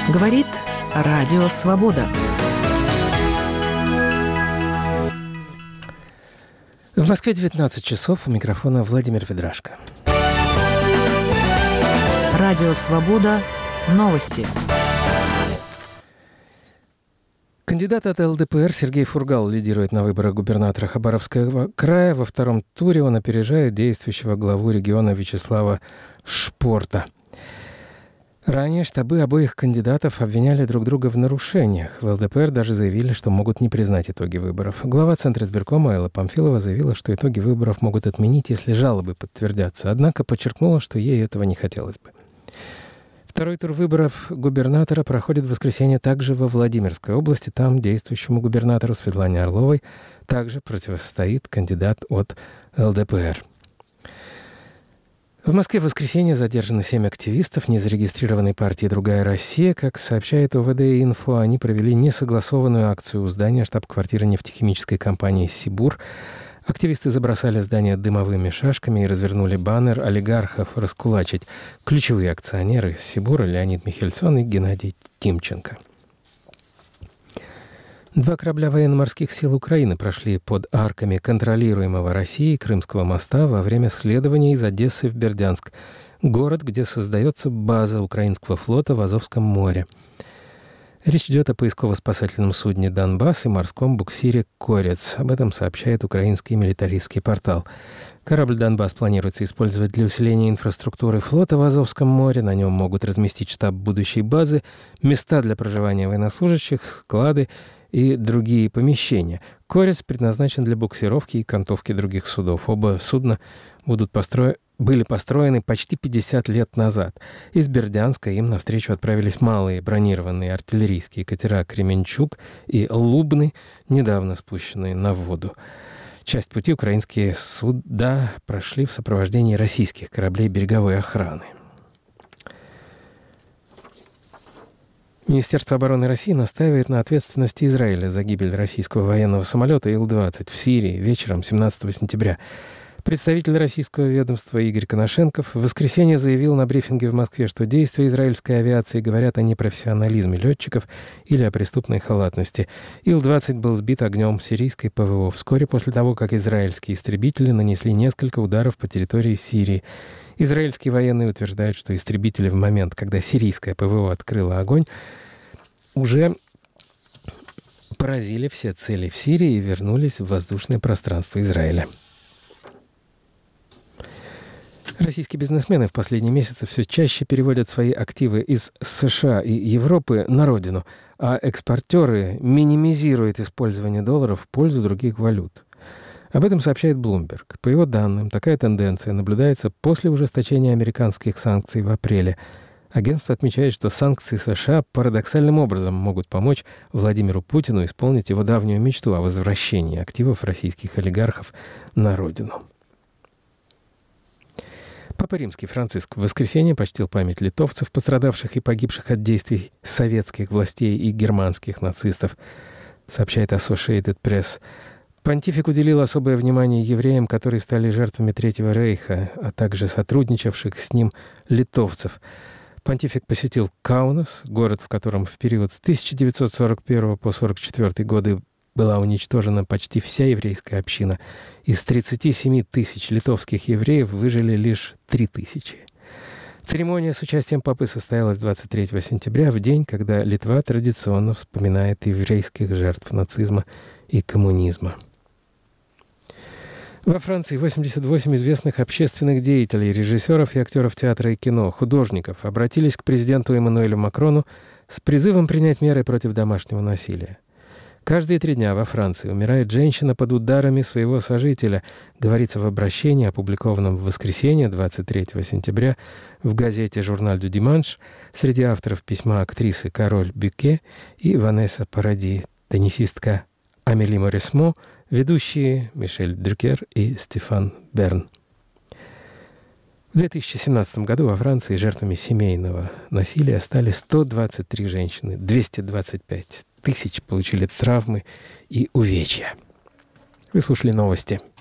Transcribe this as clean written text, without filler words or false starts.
Говорит Радио Свобода. В Москве 19 часов. У микрофона Владимир Ведрашко. Радио Свобода. Новости. Кандидат от ЛДПР Сергей Фургал лидирует на выборах губернатора Хабаровского края. Во втором туре он опережает действующего главу региона Вячеслава Шпорта. Ранее штабы обоих кандидатов обвиняли друг друга в нарушениях. В ЛДПР даже заявили, что могут не признать итоги выборов. Глава Центра избиркома Элла Памфилова заявила, что итоги выборов могут отменить, если жалобы подтвердятся. Однако подчеркнула, что ей этого не хотелось бы. Второй тур выборов губернатора проходит в воскресенье также во Владимирской области. Там действующему губернатору Светлане Орловой также противостоит кандидат от ЛДПР. В Москве в воскресенье задержаны 7 активистов незарегистрированной партии «Другая Россия». Как сообщает ОВД-Инфо, они провели несогласованную акцию у здания штаб-квартиры нефтехимической компании «Сибур». Активисты забросали здание дымовыми шашками и развернули баннер олигархов раскулачить. Ключевые акционеры «Сибура» Леонид Михельсон и Геннадий Тимченко. 2 корабля военно-морских сил Украины прошли под арками контролируемого Россией Крымского моста во время следования из Одессы в Бердянск, город, где создается база украинского флота в Азовском море. Речь идет о поисково-спасательном судне «Донбасс» и морском буксире «Корец». Об этом сообщает украинский милитаристский портал. Корабль «Донбасс» планируется использовать для усиления инфраструктуры флота в Азовском море. На нем могут разместить штаб будущей базы, места для проживания военнослужащих, склады и другие помещения. «Корец» предназначен для буксировки и кантовки других судов. Оба судна были построены почти 50 лет назад. Из Бердянска им навстречу отправились малые бронированные артиллерийские катера «Кременчуг» и «Лубны», недавно спущенные на воду. Часть пути украинские суда прошли в сопровождении российских кораблей береговой охраны. Министерство обороны России настаивает на ответственности Израиля за гибель российского военного самолета Ил-20 в Сирии вечером 17 сентября. Представитель российского ведомства Игорь Коношенков в воскресенье заявил на брифинге в Москве, что действия израильской авиации говорят о непрофессионализме летчиков или о преступной халатности. Ил-20 был сбит огнем сирийской ПВО вскоре после того, как израильские истребители нанесли несколько ударов по территории Сирии. Израильские военные утверждают, что истребители в момент, когда сирийская ПВО открыла огонь, уже поразили все цели в Сирии и вернулись в воздушное пространство Израиля. Российские бизнесмены в последние месяцы все чаще переводят свои активы из США и Европы на родину, а экспортеры минимизируют использование долларов в пользу других валют. Об этом сообщает Bloomberg. По его данным, такая тенденция наблюдается после ужесточения американских санкций в апреле. Агентство отмечает, что санкции США парадоксальным образом могут помочь Владимиру Путину исполнить его давнюю мечту о возвращении активов российских олигархов на родину. Папа Римский Франциск в воскресенье почтил память литовцев, пострадавших и погибших от действий советских властей и германских нацистов, сообщает Associated Press. Понтифик уделил особое внимание евреям, которые стали жертвами Третьего рейха, а также сотрудничавших с ним литовцев. Понтифик посетил Каунас, город, в котором в период с 1941 по 1944 годы была уничтожена почти вся еврейская община. Из 37 тысяч литовских евреев выжили лишь 3 тысячи. Церемония с участием папы состоялась 23 сентября, в день, когда Литва традиционно вспоминает еврейских жертв нацизма и коммунизма. Во Франции 88 известных общественных деятелей, режиссеров и актеров театра и кино, художников обратились к президенту Эммануэлю Макрону с призывом принять меры против домашнего насилия. Каждые 3 дня во Франции умирает женщина под ударами своего сожителя, говорится в обращении, опубликованном в воскресенье, 23 сентября, в газете «Журналь дю Диманш». Среди авторов письма актрисы Кароль Бюке и Ванесса Паради, теннисистка Амели Морисмо, ведущие Мишель Дрюкер и Стефан Берн. В 2017 году во Франции жертвами семейного насилия стали 123 женщины, 225 тысяч получили травмы и увечья. Вы слушали новости.